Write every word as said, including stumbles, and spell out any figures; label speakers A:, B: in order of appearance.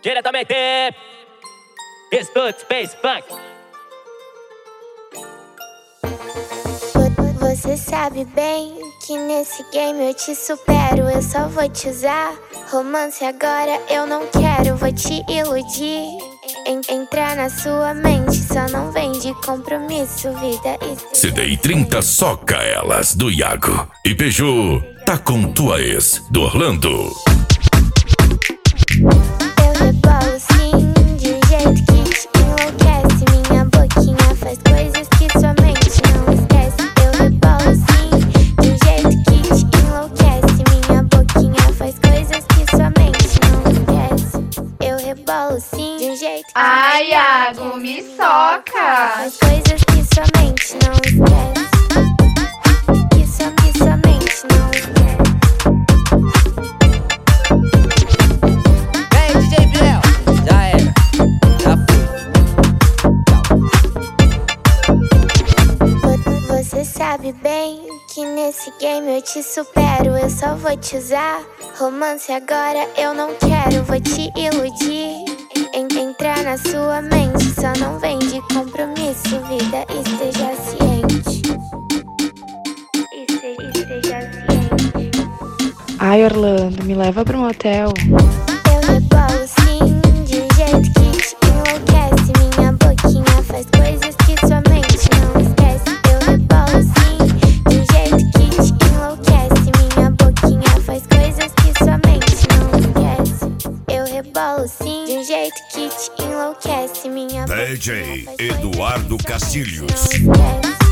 A: Diretamente Escuta Space Funk.
B: Você sabe bem que nesse game eu te supero. Eu só vou te usar. Romance agora eu não quero, vou te iludir. En entrar na sua mente, só não vem de compromisso, vida.
C: C D I trinta soca elas, do Iago. E Peju, tá com tua ex, do Orlando.
B: Eu rebolo sim, de um jeito que te enlouquece. Minha boquinha faz coisas que sua mente não esquece. Eu rebolo sim, de um jeito que te enlouquece. Minha boquinha faz coisas que sua mente não esquece. Eu rebolo sim, de um jeito que...
D: Ai, Iago, me soca!
B: Faz coisas que sua mente não esquece. Que sua, que sua mente não esquece.
A: Vem, D J Biel, já era, já foi.
B: Você sabe bem que nesse game eu te supero. Eu só vou te usar. Romance agora eu não quero, vou te iludir. En entrar na sua mente, só não vem de compromisso, vida. Esteja ciente. Este, esteja ciente.
E: Ai, Orlando, me leva pro motel.
B: Eu rebolo sim, de um jeito que te enlouquece. Minha boquinha faz coisas que sua mente não esquece. Eu rebolo sim, de um jeito que te enlouquece. Minha boquinha faz coisas que sua mente não esquece. Eu rebolo sim, de um jeito que te enlouquece. Minha
C: D J
B: boquinha faz coisas
C: Eduardo
B: que sua mente
C: Castilhos.
B: não esquece.